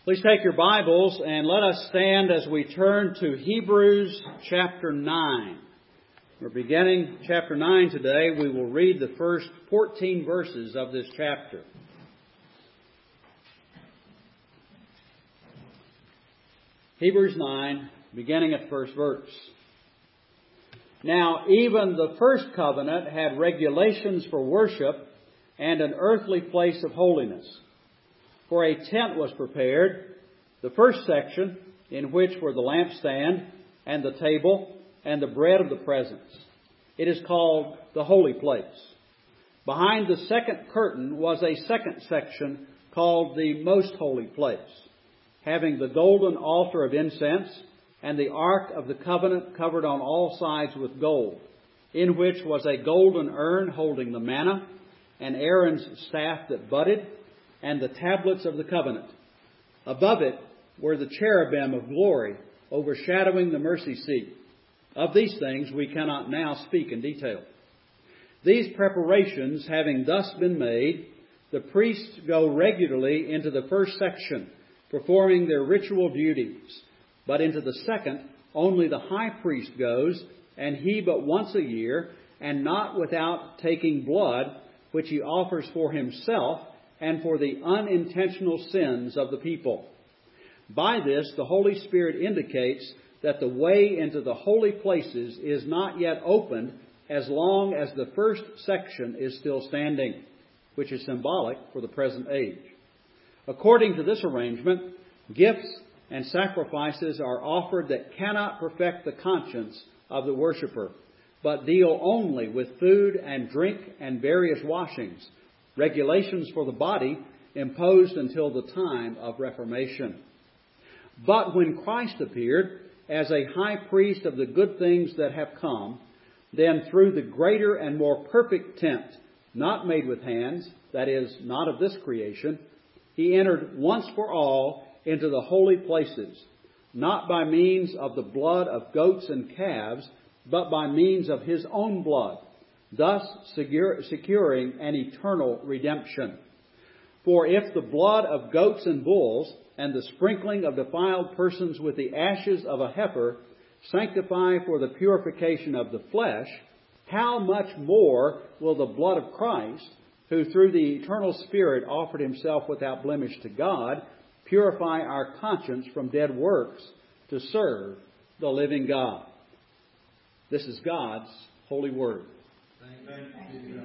Please take your Bibles and let us stand as we turn to Hebrews chapter 9. We're beginning chapter 9 today. We will read the first 14 verses of this chapter. Hebrews 9, beginning at the first verse. Now, even the first covenant had regulations for worship and an earthly place of holiness. For a tent was prepared, the first section, in which were the lampstand and the table and the bread of the presence. It is called the holy place. Behind the second curtain was a second section called the most holy place, having the golden altar of incense and the ark of the covenant covered on all sides with gold, in which was a golden urn holding the manna, and Aaron's staff that budded, and the tablets of the covenant. Above it were the cherubim of glory, overshadowing the mercy seat. Of these things we cannot now speak in detail. These preparations having thus been made, the priests go regularly into the first section, performing their ritual duties. But into the second, only the high priest goes, and he but once a year, and not without taking blood, which he offers for himself and for the unintentional sins of the people. By this, the Holy Spirit indicates that the way into the holy places is not yet opened as long as the first section is still standing, which is symbolic for the present age. According to this arrangement, gifts and sacrifices are offered that cannot perfect the conscience of the worshipper, but deal only with food and drink and various washings, regulations for the body imposed until the time of Reformation. But when Christ appeared as a high priest of the good things that have come, then through the greater and more perfect tent, not made with hands, that is, not of this creation, he entered once for all into the holy places, not by means of the blood of goats and calves, but by means of his own blood, thus securing an eternal redemption. For if the blood of goats and bulls and the sprinkling of defiled persons with the ashes of a heifer sanctify for the purification of the flesh, how much more will the blood of Christ, who through the eternal Spirit offered himself without blemish to God, purify our conscience from dead works to serve the living God. This is God's holy word. Thank you.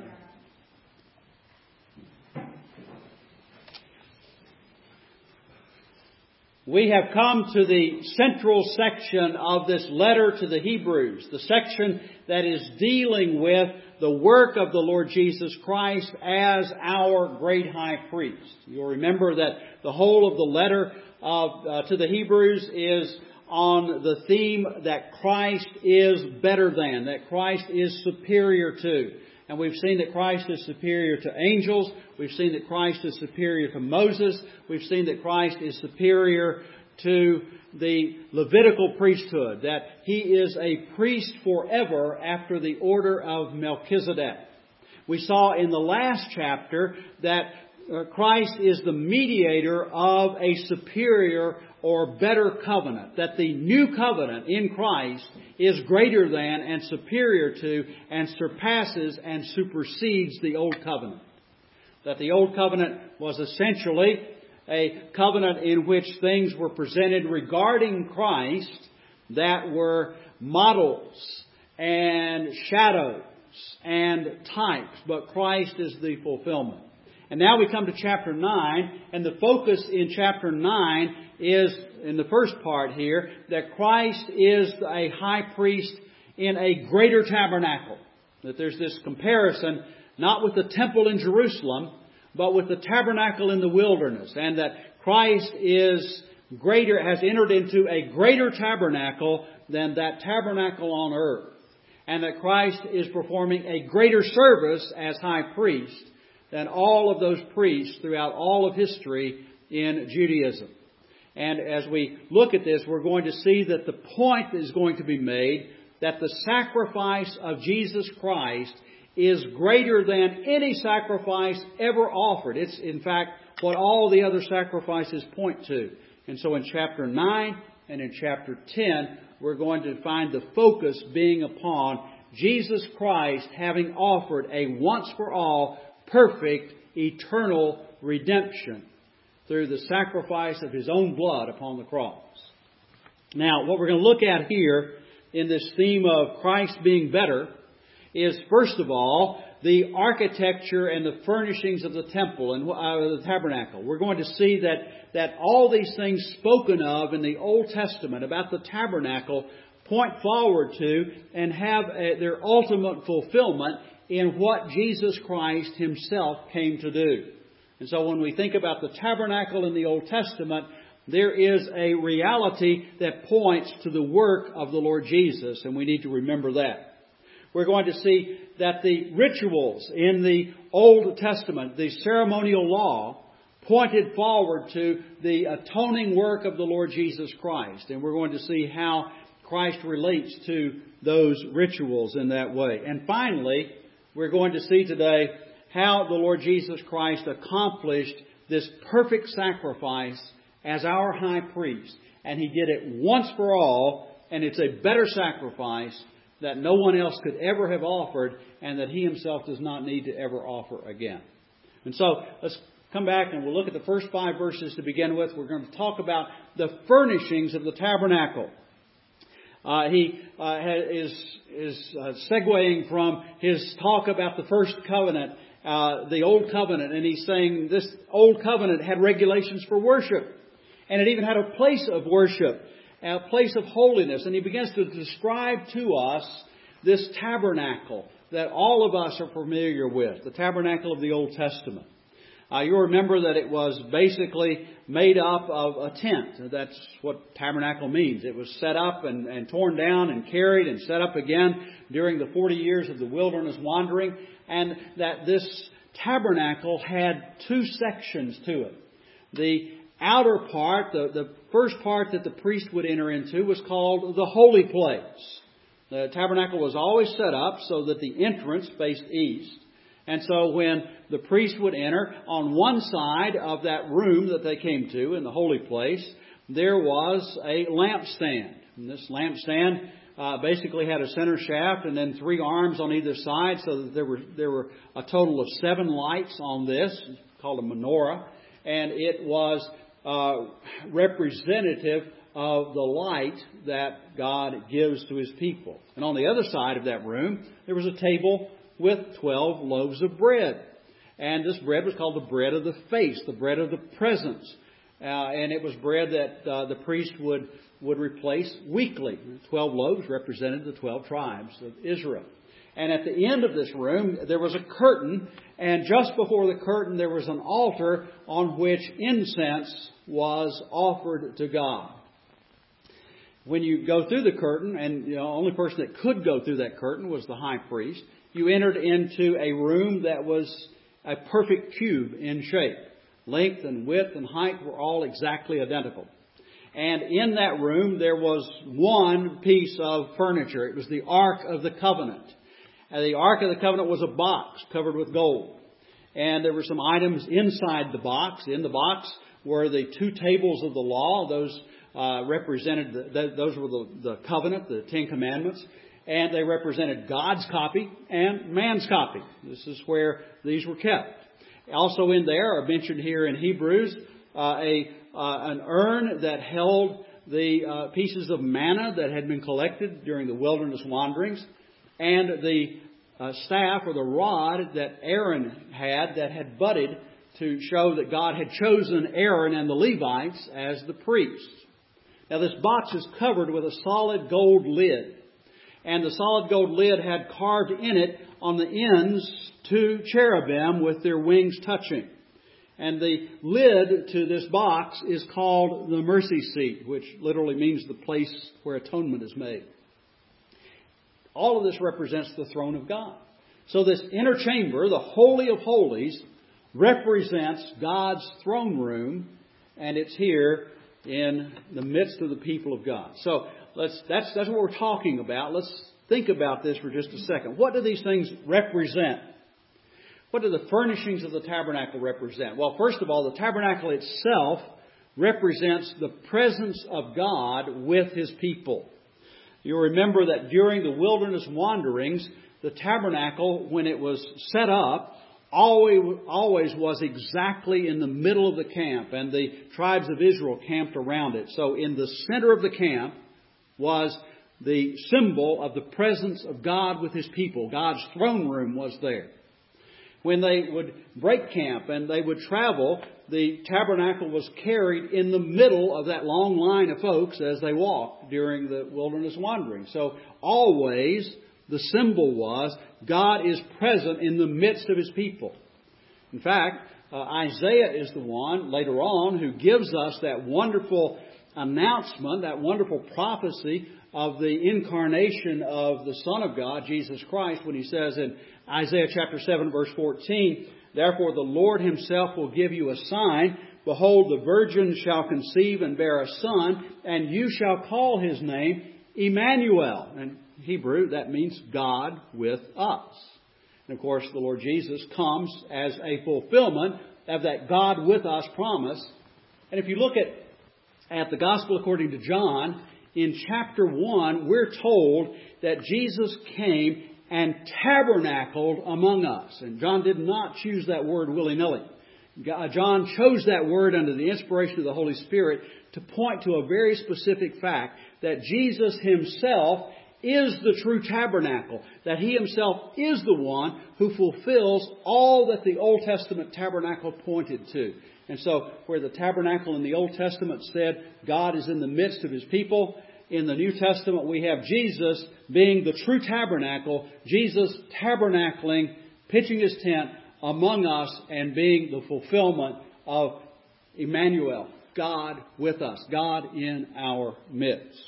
We have come to the central section of this letter to the Hebrews, the section that is dealing with the work of the Lord Jesus Christ as our great high priest. You'll remember that the whole of the letter to the Hebrews is on the theme that Christ is better than, that Christ is superior to. And we've seen that Christ is superior to angels. We've seen that Christ is superior to Moses. We've seen that Christ is superior to the Levitical priesthood, that he is a priest forever after the order of Melchizedek. We saw in the last chapter that Christ is the mediator of a superior or better covenant, that the new covenant in Christ is greater than and superior to and surpasses and supersedes the old covenant. That the old covenant was essentially a covenant in which things were presented regarding Christ that were models and shadows and types, but Christ is the fulfillment. And now we come to chapter 9, and the focus in chapter 9 is, in the first part here, that Christ is a high priest in a greater tabernacle. That there's this comparison, not with the temple in Jerusalem, but with the tabernacle in the wilderness. And that Christ is greater, has entered into a greater tabernacle than that tabernacle on earth. And that Christ is performing a greater service as high priest than all of those priests throughout all of history in Judaism. And as we look at this, we're going to see that the point is going to be made that the sacrifice of Jesus Christ is greater than any sacrifice ever offered. It's, in fact, what all the other sacrifices point to. And so in chapter 9 and in chapter 10, we're going to find the focus being upon Jesus Christ having offered a once-for-all, perfect, eternal redemption through the sacrifice of His own blood upon the cross. Now, what we're going to look at here in this theme of Christ being better is, first of all, the architecture and the furnishings of the temple and the tabernacle. We're going to see that all these things spoken of in the Old Testament about the tabernacle point forward to and have their ultimate fulfillment in what Jesus Christ Himself came to do. And so when we think about the tabernacle in the Old Testament, there is a reality that points to the work of the Lord Jesus, and we need to remember that. We're going to see that the rituals in the Old Testament, the ceremonial law, pointed forward to the atoning work of the Lord Jesus Christ. And we're going to see how Christ relates to those rituals in that way. And finally, we're going to see today how the Lord Jesus Christ accomplished this perfect sacrifice as our high priest. And He did it once for all, and it's a better sacrifice that no one else could ever have offered, and that He Himself does not need to ever offer again. And so, let's come back and we'll look at the first 5 verses to begin with. We're going to talk about the furnishings of the tabernacle. He is segueing from his talk about the first covenant, the Old Covenant, and he's saying this Old Covenant had regulations for worship. And it even had a place of worship, a place of holiness. And he begins to describe to us this tabernacle that all of us are familiar with, the tabernacle of the Old Testament. You'll remember that it was basically made up of a tent. That's what tabernacle means. It was set up and torn down and carried and set up again during the 40 years of the wilderness wandering. And that this tabernacle had 2 sections to it. The outer part, the first part that the priest would enter into, was called the holy place. The tabernacle was always set up so that the entrance faced east. And so when the priest would enter, on one side of that room that they came to in the holy place, there was a lampstand. And this lampstand basically had a center shaft and then 3 arms on either side, so that there were a total of 7 lights on this, called a menorah. And it was representative of the light that God gives to His people. And on the other side of that room, there was a table with 12 loaves of bread. And this bread was called the bread of the face, the bread of the presence. And it was bread that the priest would replace weekly. 12 loaves represented the 12 tribes of Israel. And at the end of this room, there was a curtain. And just before the curtain, there was an altar on which incense was offered to God. When you go through the curtain, and the only person that could go through that curtain was the high priest, you entered into a room that was a perfect cube in shape. Length and width and height were all exactly identical. And in that room there was one piece of furniture. It was the Ark of the Covenant. And the Ark of the Covenant was a box covered with gold. And there were some items inside the box. In the box were the 2 tables of the law. Those represented, those were the covenant, the 10 Commandments. And they represented God's copy and man's copy. This is where these were kept. Also in there are mentioned here in Hebrews an urn that held the pieces of manna that had been collected during the wilderness wanderings, and the staff or the rod that Aaron had that had budded to show that God had chosen Aaron and the Levites as the priests. Now this box is covered with a solid gold lid. And the solid gold lid had carved in it on the ends 2 cherubim with their wings touching. And the lid to this box is called the mercy seat, which literally means the place where atonement is made. All of this represents the throne of God. So this inner chamber, the Holy of Holies, represents God's throne room, and it's here in the midst of the people of God. So that's what we're talking about. Let's think about this for just a second. What do these things represent? What do the furnishings of the tabernacle represent? Well, first of all, the tabernacle itself represents the presence of God with His people. You'll remember that during the wilderness wanderings, the tabernacle, when it was set up, always was exactly in the middle of the camp, and the tribes of Israel camped around it. So in the center of the camp was the symbol of the presence of God with His people. God's throne room was there. When they would break camp and they would travel, the tabernacle was carried in the middle of that long line of folks as they walked during the wilderness wandering. So always the symbol was God is present in the midst of His people. In fact, Isaiah is the one later on who gives us that wonderful announcement, that wonderful prophecy of the incarnation of the Son of God, Jesus Christ, when he says in Isaiah chapter 7, verse 14, "Therefore the Lord Himself will give you a sign. Behold, the virgin shall conceive and bear a son, and you shall call His name Emmanuel." In Hebrew, that means God with us. And of course, the Lord Jesus comes as a fulfillment of that God with us promise. And if you look at the Gospel according to John, in chapter 1, we're told that Jesus came and tabernacled among us. And John did not choose that word willy-nilly. John chose that word under the inspiration of the Holy Spirit to point to a very specific fact, that Jesus Himself is the true tabernacle, that He Himself is the one who fulfills all that the Old Testament tabernacle pointed to. And so, where the tabernacle in the Old Testament said God is in the midst of His people, in the New Testament we have Jesus being the true tabernacle, Jesus tabernacling, pitching His tent among us and being the fulfillment of Emmanuel, God with us, God in our midst.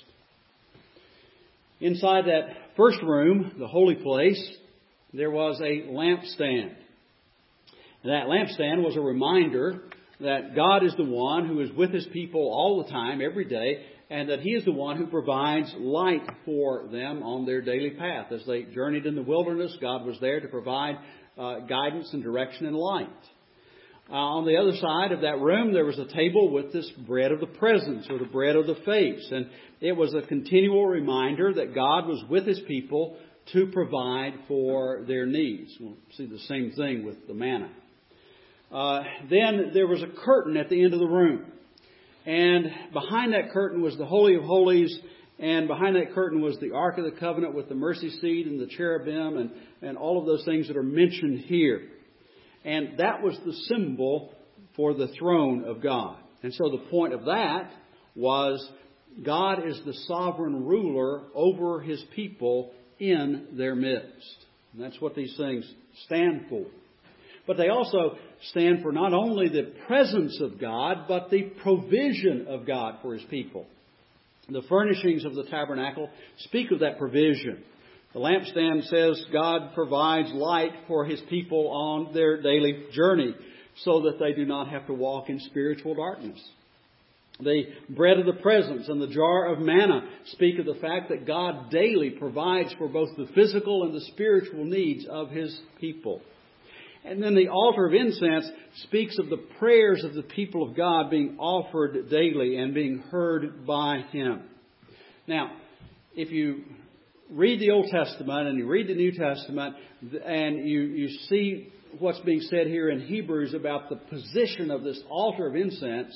Inside that first room, the holy place, there was a lampstand. That lampstand was a reminder that God is the one who is with His people all the time, every day, and that He is the one who provides light for them on their daily path. As they journeyed in the wilderness, God was there to provide guidance and direction and light. On the other side of that room, there was a table with this bread of the presence, or the bread of the face. And it was a continual reminder that God was with His people to provide for their needs. We'll see the same thing with the manna. Then there was a curtain at the end of the room. And behind that curtain was the Holy of Holies. And behind that curtain was the Ark of the Covenant with the mercy seat and the cherubim and all of those things that are mentioned here. And that was the symbol for the throne of God. And so the point of that was God is the sovereign ruler over His people in their midst. And that's what these things stand for. But they also stand for not only the presence of God, but the provision of God for His people. The furnishings of the tabernacle speak of that provision. The lampstand says God provides light for His people on their daily journey so that they do not have to walk in spiritual darkness. The bread of the presence and the jar of manna speak of the fact that God daily provides for both the physical and the spiritual needs of His people. And then the altar of incense speaks of the prayers of the people of God being offered daily and being heard by Him. Now, if you read the Old Testament and you read the New Testament and you see what's being said here in Hebrews about the position of this altar of incense,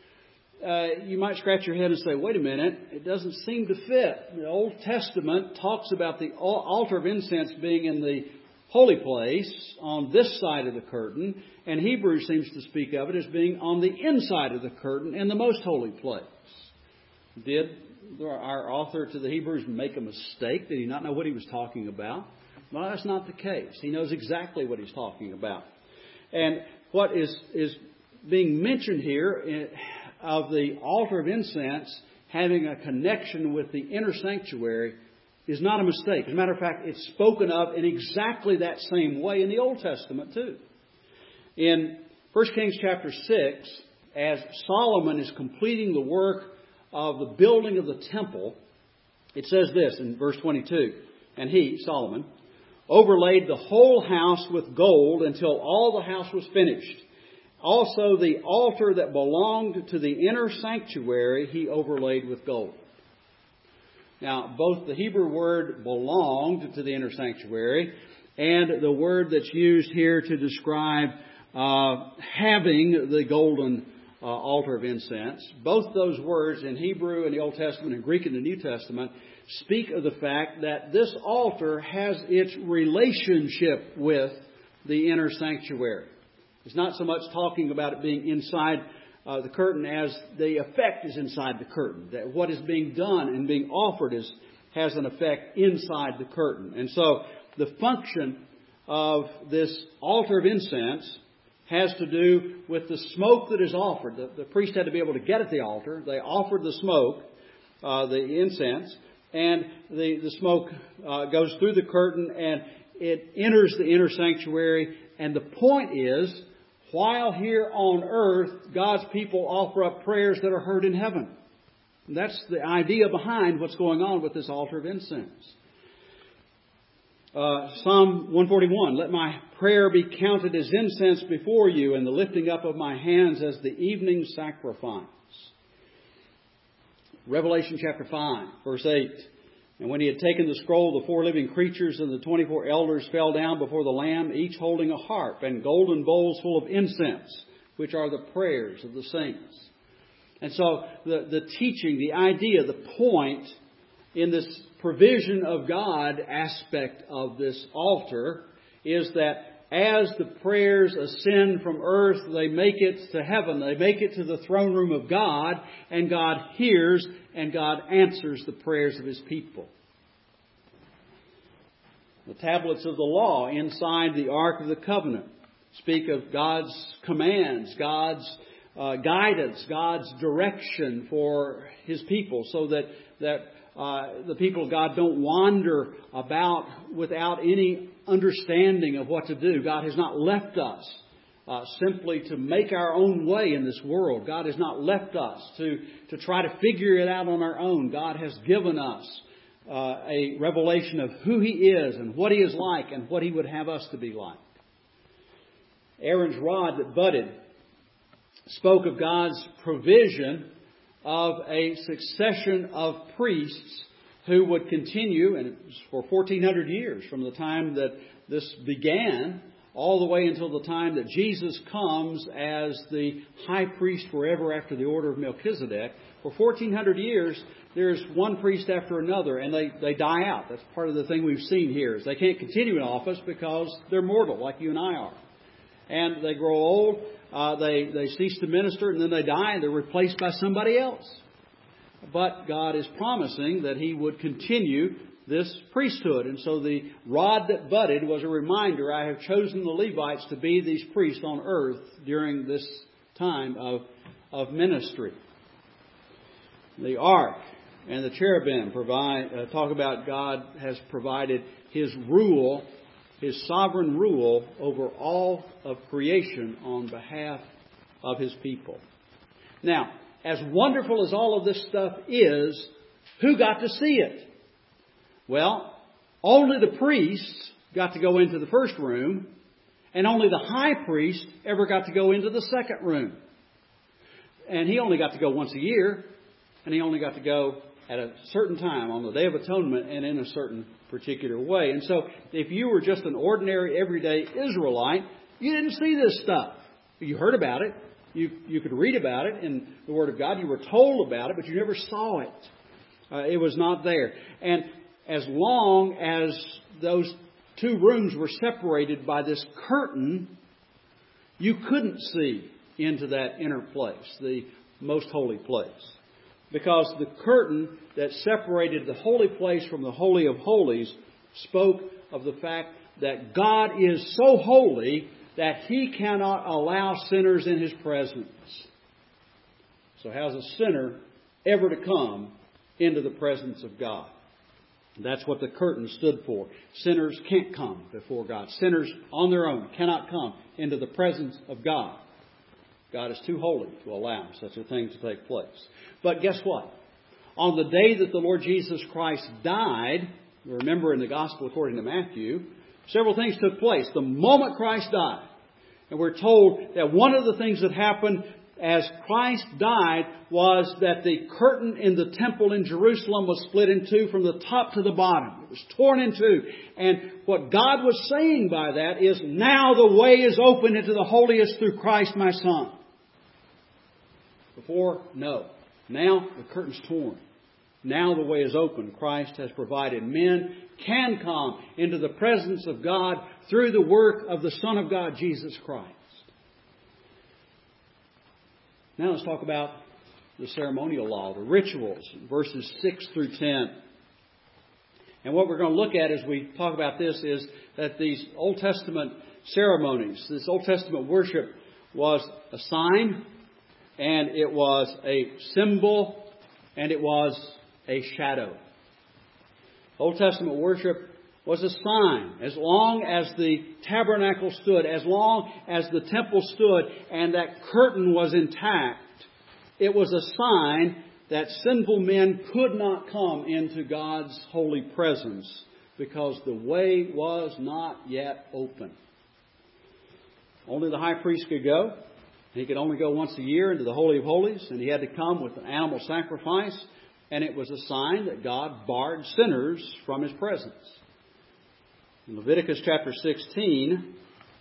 you might scratch your head and say, wait a minute, it doesn't seem to fit. The Old Testament talks about the altar of incense being in the holy place on this side of the curtain, and Hebrews seems to speak of it as being on the inside of the curtain in the most holy place. Did our author to the Hebrews make a mistake? Did he not know what he was talking about? Well, that's not the case. He knows exactly what he's talking about. And what is being mentioned here of the altar of incense having a connection with the inner sanctuary is not a mistake. As a matter of fact, it's spoken of in exactly that same way in the Old Testament too. In 1 Kings chapter 6, as Solomon is completing the work of the building of the temple, it says this in verse 22, "And he, Solomon, overlaid the whole house with gold until all the house was finished. Also the altar that belonged to the inner sanctuary he overlaid with gold. Now, both the Hebrew word belonged to the inner sanctuary and the word that's used here to describe having the golden altar of incense, both those words in Hebrew in the Old Testament and Greek in the New Testament speak of the fact that this altar has its relationship with the inner sanctuary. It's not so much talking about it being inside the curtain as the effect is inside the curtain. That what is being done and being offered has an effect inside the curtain. And so the function of this altar of incense has to do with the smoke that is offered. The priest had to be able to get at the altar. They offered the smoke, the incense, and the smoke goes through the curtain and it enters the inner sanctuary. And the point is, while here on earth, God's people offer up prayers that are heard in heaven. And that's the idea behind what's going on with this altar of incense. Psalm 141, let my prayer be counted as incense before you, and the lifting up of my hands as the evening sacrifice. Revelation chapter 5, verse 8. And when he had taken the scroll, the 4 living creatures and the 24 elders fell down before the Lamb, each holding a harp and golden bowls full of incense, which are the prayers of the saints. And so the teaching, the idea, the point in this provision of God aspect of this altar is that as the prayers ascend from earth, they make it to heaven. They make it to the throne room of God, and God hears and God answers the prayers of His people. The tablets of the law inside the Ark of the Covenant speak of God's commands, God's guidance, God's direction for His people, so that the people of God don't wander about without any understanding of what to do. God has not left us simply to make our own way in this world. God has not left us to try to figure it out on our own. God has given us a revelation of who He is and what He is like and what He would have us to be like. Aaron's rod that budded spoke of God's provision of a succession of priests who would continue, and it was for 1,400 years from the time that this began all the way until the time that Jesus comes as the high priest forever after the order of Melchizedek. For 1,400 years, there's one priest after another, and they die out. That's part of the thing we've seen here, is they can't continue in office because they're mortal, like you and I are. And they grow old, they cease to minister, and then they die, and they're replaced by somebody else. But God is promising that He would continue this priesthood. And so the rod that budded was a reminder, I have chosen the Levites to be these priests on earth during this time of ministry. The ark and the cherubim talk about God has provided His rule, His sovereign rule over all of creation on behalf of His people. Now, as wonderful as all of this stuff is, who got to see it? Well, only the priests got to go into the first room, and only the high priest ever got to go into the second room. And he only got to go once a year, and he only got to go at a certain time on the Day of Atonement and in a certain particular way. And so if you were just an ordinary, everyday Israelite, you didn't see this stuff. You heard about it. You could read about it in the Word of God. You were told about it, but you never saw it. It was not there. And as long as those two rooms were separated by this curtain, you couldn't see into that inner place, the most holy place. Because the curtain that separated the holy place from the Holy of Holies spoke of the fact that God is so holy that He cannot allow sinners in His presence. So how's a sinner ever to come into the presence of God? That's what the curtain stood for. Sinners can't come before God. Sinners on their own cannot come into the presence of God. God is too holy to allow such a thing to take place. But guess what? On the day that the Lord Jesus Christ died, remember in the Gospel according to Matthew, several things took place the moment Christ died. And we're told that one of the things that happened as Christ died was that the curtain in the temple in Jerusalem was split in two from the top to the bottom. It was torn in two. And what God was saying by that is, now the way is open into the holiest through Christ my Son. Before, no. Now the curtain's torn. Now the way is open. Christ has provided. Men can come into the presence of God through the work of the Son of God, Jesus Christ. Now let's talk about the ceremonial law, the rituals, verses 6 through 10. And what we're going to look at as we talk about this is that these Old Testament ceremonies, this Old Testament worship was a sign, and it was a symbol, and it was a shadow. Old Testament worship was a sign. As long as the tabernacle stood, as long as the temple stood, and that curtain was intact, it was a sign that sinful men could not come into God's holy presence because the way was not yet open. Only the high priest could go. He could only go once a year into the Holy of Holies, and he had to come with an animal sacrifice, and it was a sign that God barred sinners from His presence. In Leviticus chapter 16,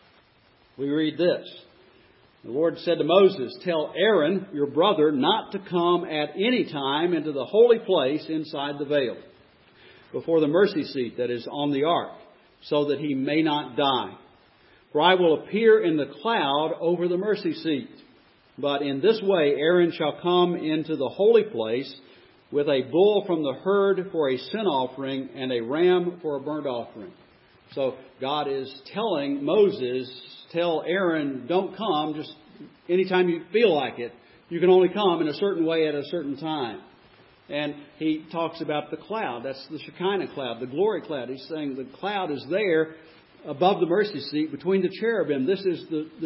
we read this. The Lord said to Moses, "Tell Aaron, your brother, not to come at any time into the holy place inside the veil, before the mercy seat that is on the ark, so that he may not die. For I will appear in the cloud over the mercy seat. But in this way Aaron shall come into the holy place with a bull from the herd for a sin offering and a ram for a burnt offering." So God is telling Moses, tell Aaron, don't come just anytime you feel like it. You can only come in a certain way at a certain time. And He talks about the cloud. That's the Shekinah cloud, the glory cloud. He's saying the cloud is there above the mercy seat between the cherubim. This is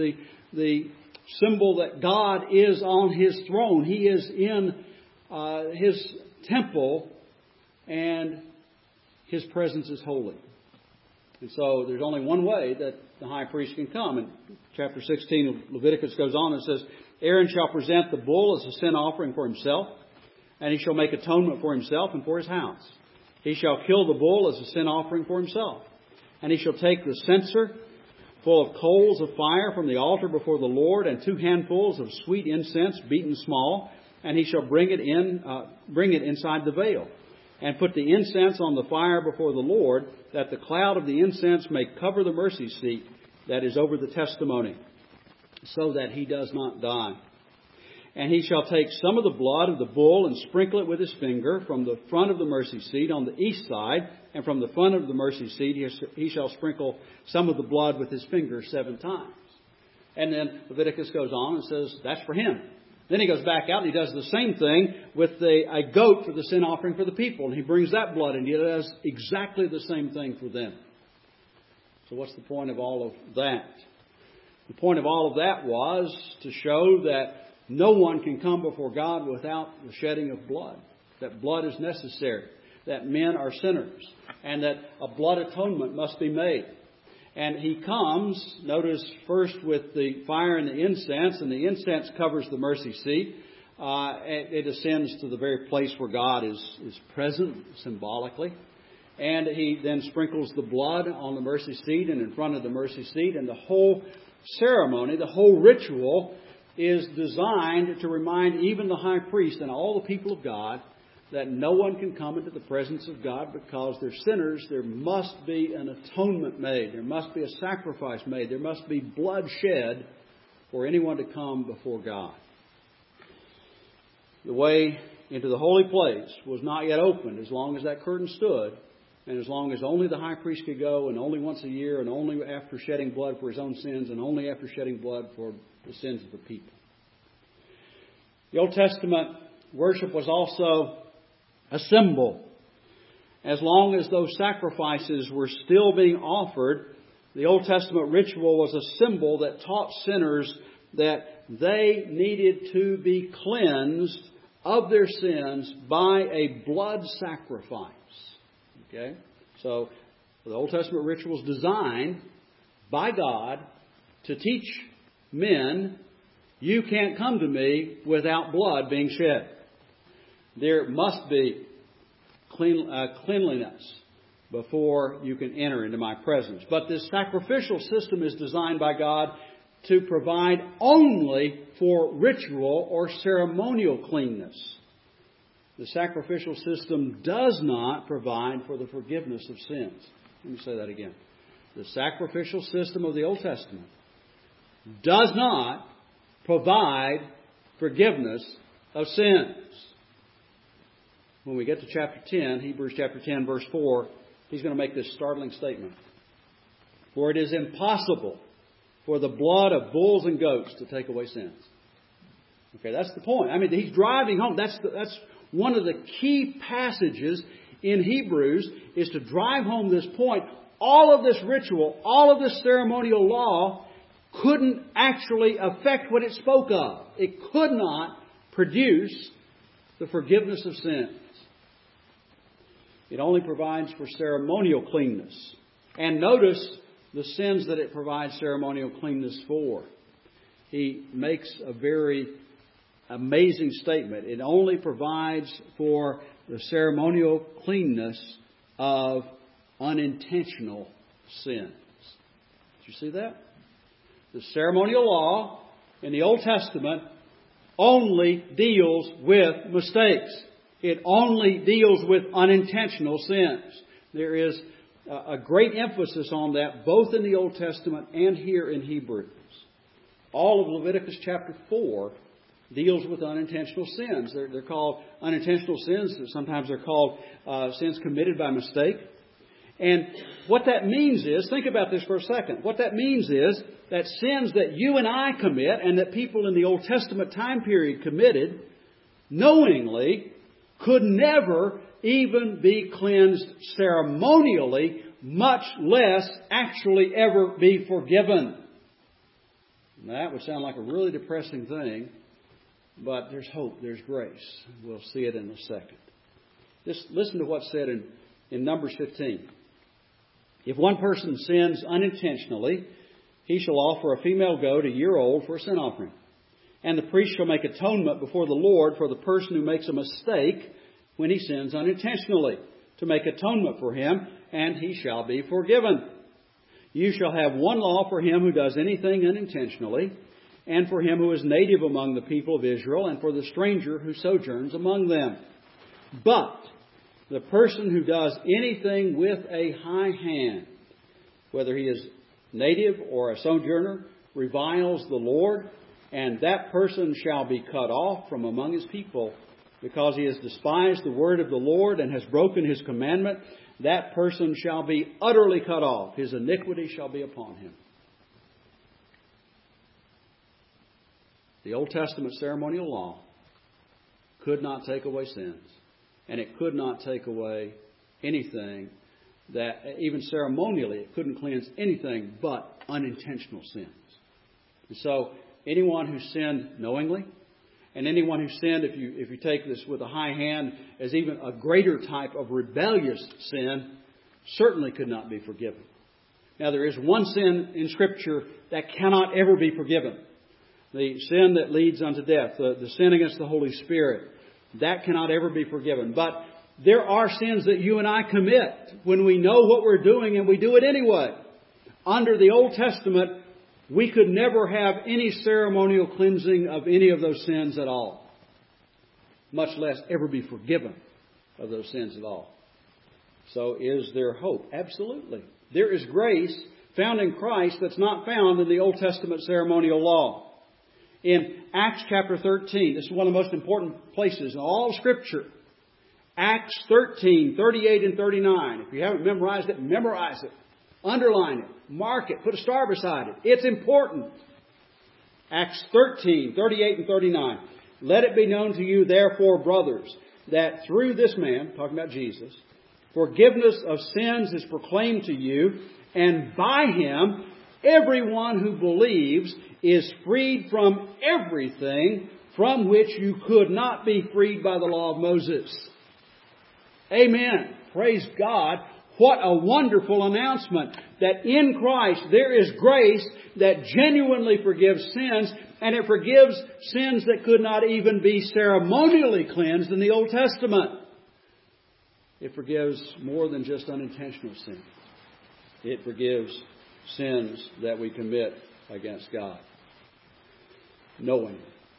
the symbol that God is on His throne. He is in His temple, and His presence is holy. And so there's only one way that the high priest can come. And chapter 16 of Leviticus goes on and says, "Aaron shall present the bull as a sin offering for himself, and he shall make atonement for himself and for his house. He shall kill the bull as a sin offering for himself. And he shall take the censer full of coals of fire from the altar before the Lord, and 2 handfuls of sweet incense beaten small, and he shall bring it inside the veil, and put the incense on the fire before the Lord, that the cloud of the incense may cover the mercy seat that is over the testimony, so that he does not die. And he shall take some of the blood of the bull and sprinkle it with his finger from the front of the mercy seat on the east side, and from the front of the mercy seat he shall sprinkle some of the blood with his finger 7 times. And then Leviticus goes on and says, that's for him. Then he goes back out and he does the same thing with a goat for the sin offering for the people. And he brings that blood and he does exactly the same thing for them. So what's the point of all of that? The point of all of that was to show that no one can come before God without the shedding of blood. That blood is necessary. That men are sinners. And that a blood atonement must be made. And he comes, notice first with the fire and the incense, and the incense covers the mercy seat. It ascends to the very place where God is present symbolically. And he then sprinkles the blood on the mercy seat and in front of the mercy seat. And the whole ceremony, the whole ritual is designed to remind even the high priest and all the people of God that no one can come into the presence of God because they're sinners. There must be an atonement made. There must be a sacrifice made. There must be blood shed for anyone to come before God. The way into the holy place was not yet opened as long as that curtain stood, and as long as only the high priest could go, and only once a year, and only after shedding blood for his own sins, and only after shedding blood for the sins of the people. The Old Testament worship was also a symbol. As long as those sacrifices were still being offered, the Old Testament ritual was a symbol that taught sinners that they needed to be cleansed of their sins by a blood sacrifice. Okay? So The Old Testament ritual is designed by God to teach men, you can't come to me without blood being shed. There must be cleanliness before you can enter into my presence. But this sacrificial system is designed by God to provide only for ritual or ceremonial cleanness. The sacrificial system does not provide for the forgiveness of sins. Let me say that again. The sacrificial system of the Old Testament does not provide forgiveness of sins. When we get to chapter 10, Hebrews chapter 10, verse 4, he's going to make this startling statement. For it is impossible for the blood of bulls and goats to take away sins. Okay, that's the point. I mean, he's driving home. That's one of the key passages in Hebrews, is to drive home this point. All of this ritual, all of this ceremonial law couldn't actually affect what it spoke of. It could not produce the forgiveness of sins. It only provides for ceremonial cleanness. And notice the sins that it provides ceremonial cleanness for. He makes a very amazing statement. It only provides for the ceremonial cleanness of unintentional sins. Did you see that? The ceremonial law in the Old Testament only deals with mistakes. It only deals with unintentional sins. There is a great emphasis on that both in the Old Testament and here in Hebrews. All of Leviticus chapter 4 deals with unintentional sins. They're called unintentional sins. Sometimes they're called sins committed by mistake. And what that means is, think about this for a second. What that means is that sins that you and I commit and that people in the Old Testament time period committed knowingly could never even be cleansed ceremonially, much less actually ever be forgiven. Now, that would sound like a really depressing thing, but there's hope, there's grace. We'll see it in a second. Just listen to what's said in Numbers 15. If one person sins unintentionally, he shall offer a female goat a year old for a sin offering. And the priest shall make atonement before the Lord for the person who makes a mistake when he sins unintentionally, to make atonement for him, and he shall be forgiven. You shall have one law for him who does anything unintentionally, and for him who is native among the people of Israel, and for the stranger who sojourns among them. But the person who does anything with a high hand, whether he is native or a sojourner, reviles the Lord, and that person shall be cut off from among his people, because he has despised the word of the Lord and has broken his commandment. That person shall be utterly cut off. His iniquity shall be upon him. The Old Testament ceremonial law could not take away sins. And it could not take away anything that, even ceremonially, it couldn't cleanse anything but unintentional sins. And so, anyone who sinned knowingly, and anyone who sinned, if you take this with a high hand, as even a greater type of rebellious sin, certainly could not be forgiven. Now, there is one sin in Scripture that cannot ever be forgiven. The sin that leads unto death, the sin against the Holy Spirit. That cannot ever be forgiven. But there are sins that you and I commit when we know what we're doing and we do it anyway. Under the Old Testament, we could never have any ceremonial cleansing of any of those sins at all. Much less ever be forgiven of those sins at all. So is there hope? Absolutely. There is grace found in Christ that's not found in the Old Testament ceremonial law. In Acts chapter 13, this is one of the most important places in all Scripture. Acts 13, 38 and 39. If you haven't memorized it, memorize it. Underline it. Mark it. Put a star beside it. It's important. Acts 13, 38 and 39. Let it be known to you, therefore, brothers, that through this man, talking about Jesus, forgiveness of sins is proclaimed to you, and by him, everyone who believes is freed from everything from which you could not be freed by the law of Moses. Amen. Praise God. What a wonderful announcement that in Christ there is grace that genuinely forgives sins, and it forgives sins that could not even be ceremonially cleansed in the Old Testament. It forgives more than just unintentional sins. It forgives sins that we commit against God, knowingly.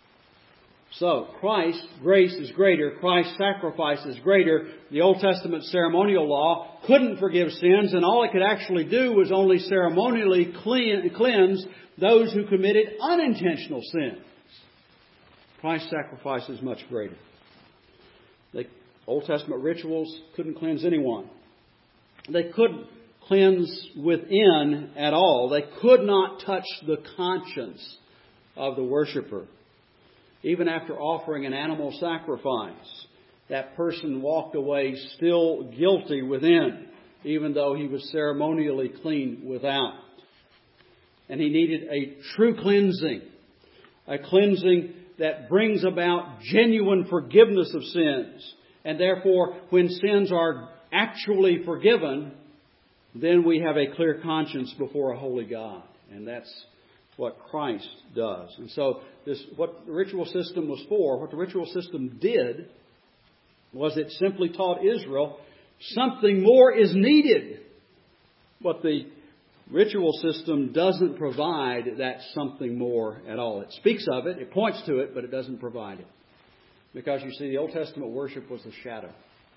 So, Christ's grace is greater. Christ's sacrifice is greater. The Old Testament ceremonial law couldn't forgive sins, and all it could actually do was only ceremonially cleanse those who committed unintentional sins. Christ's sacrifice is much greater. The Old Testament rituals couldn't cleanse anyone. They couldn't cleanse within at all. They could not touch the conscience of the worshiper. Even after offering an animal sacrifice, that person walked away still guilty within, even though he was ceremonially clean without. And he needed a true cleansing, a cleansing that brings about genuine forgiveness of sins. And therefore, when sins are actually forgiven, then we have a clear conscience before a holy God. And that's what Christ does. And so what the ritual system was for, what the ritual system did, was it simply taught Israel something more is needed. But the ritual system doesn't provide that something more at all. It speaks of it, it points to it, but it doesn't provide it. Because you see, the Old Testament worship was a shadow.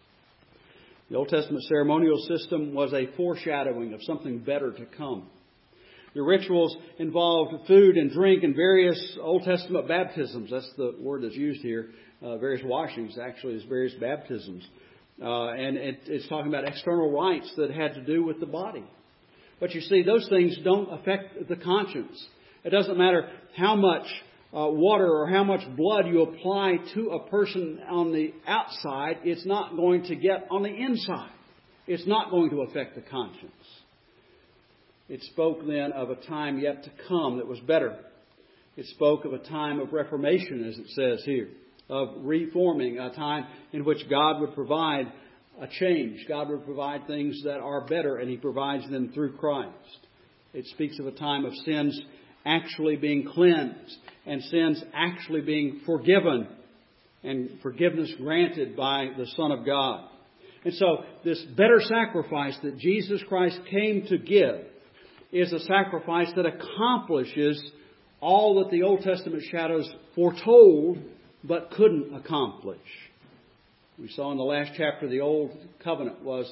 The Old Testament ceremonial system was a foreshadowing of something better to come. The rituals involved food and drink and various Old Testament baptisms. That's the word that's used here. Various washings, actually, is various baptisms. And it's talking about external rites that had to do with the body. But you see, those things don't affect the conscience. It doesn't matter how much water or how much blood you apply to a person on the outside, it's not going to get on the inside. It's not going to affect the conscience. It spoke then of a time yet to come that was better. It spoke of a time of reformation, as it says here, of reforming, a time in which God would provide a change. God would provide things that are better, and He provides them through Christ. It speaks of a time of sins actually being cleansed and sins actually being forgiven and forgiveness granted by the Son of God. And so this better sacrifice that Jesus Christ came to give is a sacrifice that accomplishes all that the Old Testament shadows foretold but couldn't accomplish. We saw in the last chapter the Old Covenant was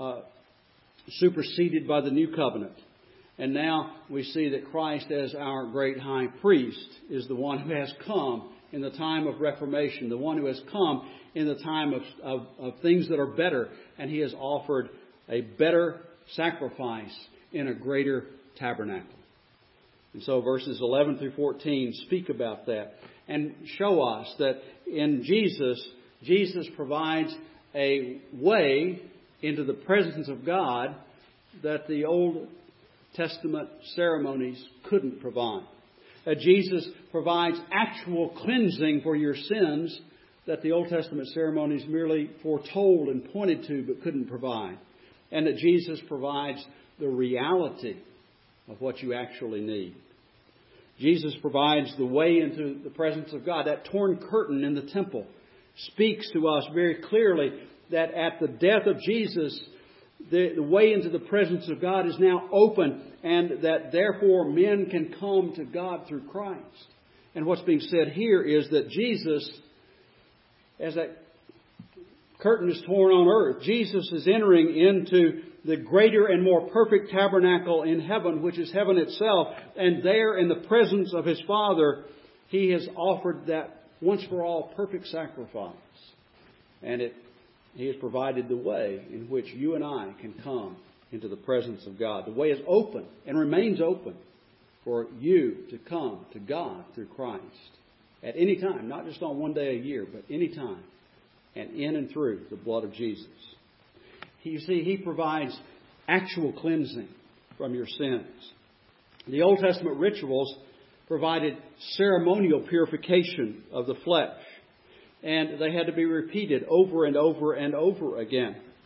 superseded by the New Covenant. And now we see that Christ, as our great high priest, is the one who has come in the time of reformation, the one who has come in the time of things that are better, and He has offered a better sacrifice in a greater tabernacle. And so verses 11 through 14 speak about that and show us that in Jesus provides a way into the presence of God that the Old Testament ceremonies couldn't provide. Jesus provides actual cleansing for your sins that the Old Testament ceremonies merely foretold and pointed to but couldn't provide. And that Jesus provides the reality of what you actually need. Jesus provides the way into the presence of God. That torn curtain in the temple speaks to us very clearly that at the death of Jesus, the way into the presence of God is now open, and that therefore men can come to God through Christ. And what's being said here is that Jesus, as that curtain is torn on earth, Jesus is entering into the greater and more perfect tabernacle in heaven, which is heaven itself. And there in the presence of His Father, He has offered that once for all perfect sacrifice. And He has provided the way in which you and I can come into the presence of God. The way is open and remains open for you to come to God through Christ at any time, not just on one day a year, but any time, and in and through the blood of Jesus. You see, He provides actual cleansing from your sins. The Old Testament rituals provided ceremonial purification of the flesh, and they had to be repeated over and over and over again.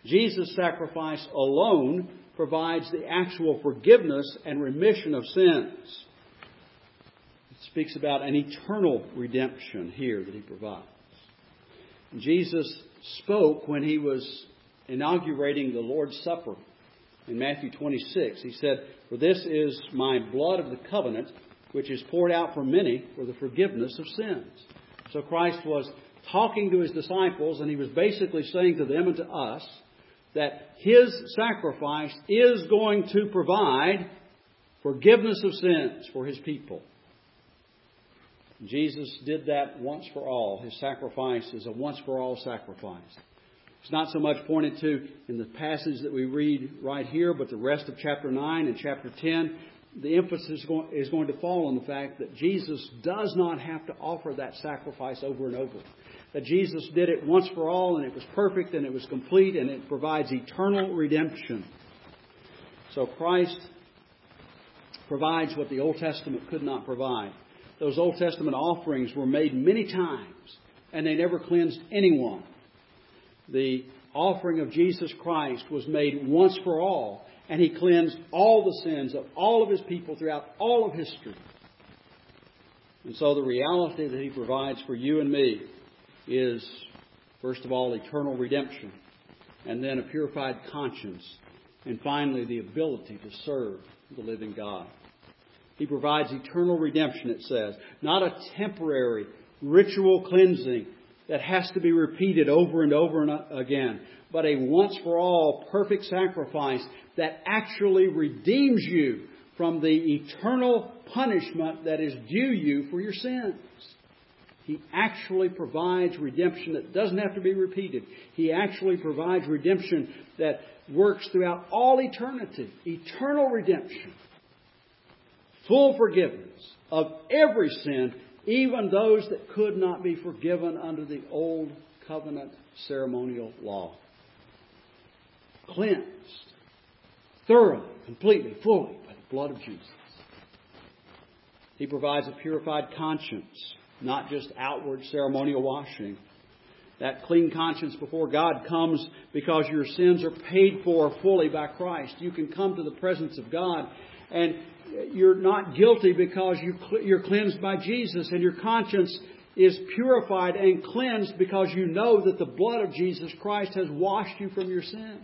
Jesus' sacrifice alone provides the actual forgiveness and remission of sins. It speaks about an eternal redemption here that He provides. Jesus spoke when He was inaugurating the Lord's Supper in Matthew 26. He said, "For this is my blood of the covenant, which is poured out for many for the forgiveness of sins." So Christ was talking to His disciples, and He was basically saying to them and to us that His sacrifice is going to provide forgiveness of sins for His people. Jesus did that once for all. His sacrifice is a once-for-all sacrifice. It's not so much pointed to in the passage that we read right here, but the rest of chapter 9 and chapter 10, the emphasis is going to fall on the fact that Jesus does not have to offer that sacrifice over and over. That Jesus did it once for all, and it was perfect, and it was complete, and it provides eternal redemption. So Christ provides what the Old Testament could not provide. Those Old Testament offerings were made many times, and they never cleansed anyone. The offering of Jesus Christ was made once for all, and He cleansed all the sins of all of His people throughout all of history. And so the reality that He provides for you and me is, first of all, eternal redemption, and then a purified conscience, and finally the ability to serve the living God. He provides eternal redemption, it says. Not a temporary ritual cleansing that has to be repeated over and over and again, but a once-for-all perfect sacrifice that actually redeems you from the eternal punishment that is due you for your sins. He actually provides redemption that doesn't have to be repeated. He actually provides redemption that works throughout all eternity. Eternal redemption. Full forgiveness of every sin, even those that could not be forgiven under the old covenant ceremonial law. Cleansed thoroughly, completely, fully by the blood of Jesus. He provides a purified conscience, not just outward ceremonial washing. That clean conscience before God comes because your sins are paid for fully by Christ. You can come to the presence of God and you're not guilty because you're cleansed by Jesus, and your conscience is purified and cleansed because you know that the blood of Jesus Christ has washed you from your sins.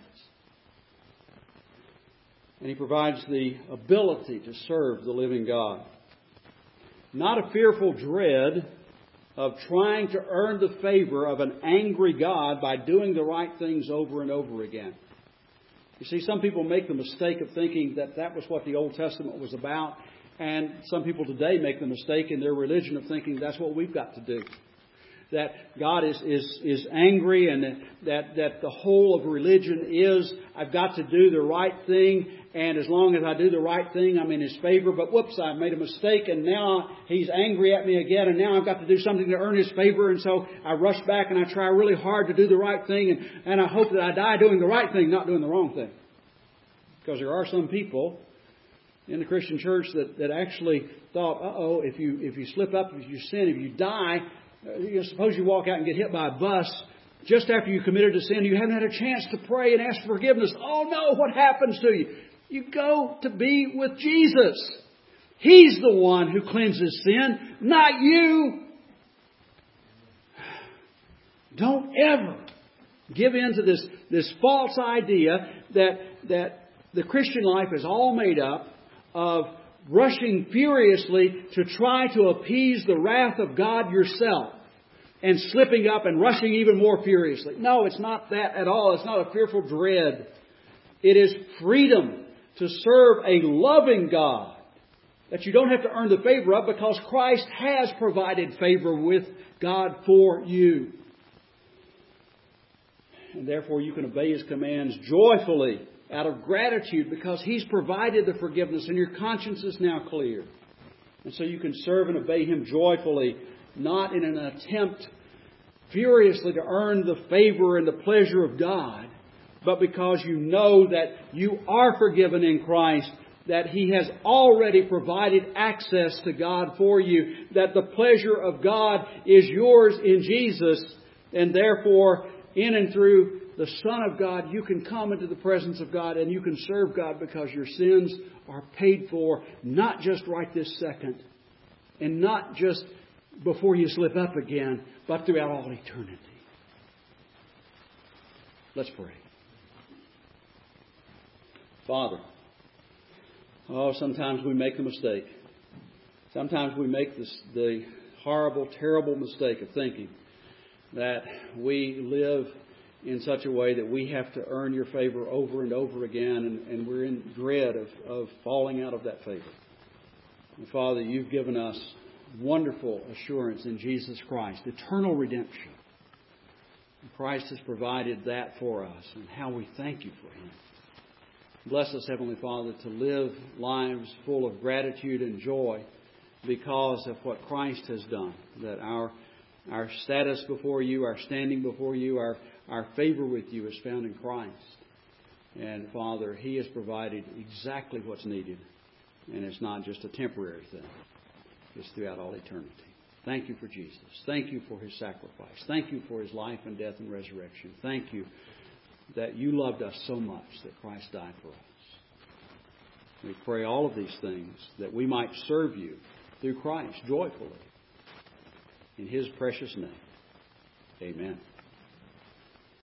And He provides the ability to serve the living God. Not a fearful dread of trying to earn the favor of an angry God by doing the right things over and over again. You see, some people make the mistake of thinking that that was what the Old Testament was about. And some people today make the mistake in their religion of thinking that's what we've got to do. That God is angry, and that the whole of religion is, I've got to do the right thing, and as long as I do the right thing, I'm in His favor. But whoops, I made a mistake, and now He's angry at me again, and now I've got to do something to earn His favor, and so I rush back and I try really hard to do the right thing, and I hope that I die doing the right thing, not doing the wrong thing. Because there are some people in the Christian church that actually thought, if you slip up, if you sin, if you die, suppose you walk out and get hit by a bus just after you committed a sin. You haven't had a chance to pray and ask for forgiveness. Oh no, what happens to you? You go to be with Jesus. He's the one who cleanses sin, not you. Don't ever give in to this false idea that the Christian life is all made up of rushing furiously to try to appease the wrath of God yourself and slipping up and rushing even more furiously. No, it's not that at all. It's not a fearful dread. It is freedom to serve a loving God that you don't have to earn the favor of, because Christ has provided favor with God for you. And therefore you can obey His commands joyfully out of gratitude, because He's provided the forgiveness and your conscience is now clear. And so you can serve and obey Him joyfully, not in an attempt furiously to earn the favor and the pleasure of God, but because you know that you are forgiven in Christ, that He has already provided access to God for you, that the pleasure of God is yours in Jesus, and therefore in and through the Son of God, you can come into the presence of God and you can serve God because your sins are paid for, not just right this second, and not just before you slip up again, but throughout all eternity. Let's pray. Father, sometimes we make a mistake. Sometimes we make the horrible, terrible mistake of thinking that we live in such a way that we have to earn your favor over and over again, and we're in dread of falling out of that favor. And Father, you've given us wonderful assurance in Jesus Christ, eternal redemption. And Christ has provided that for us, and how we thank you for Him. Bless us, Heavenly Father, to live lives full of gratitude and joy because of what Christ has done, that our status before you, our standing before you, our favor with you is found in Christ. And Father, He has provided exactly what's needed. And it's not just a temporary thing. It's throughout all eternity. Thank you for Jesus. Thank you for His sacrifice. Thank you for His life and death and resurrection. Thank you that you loved us so much that Christ died for us. We pray all of these things that we might serve you through Christ joyfully. In His precious name, amen.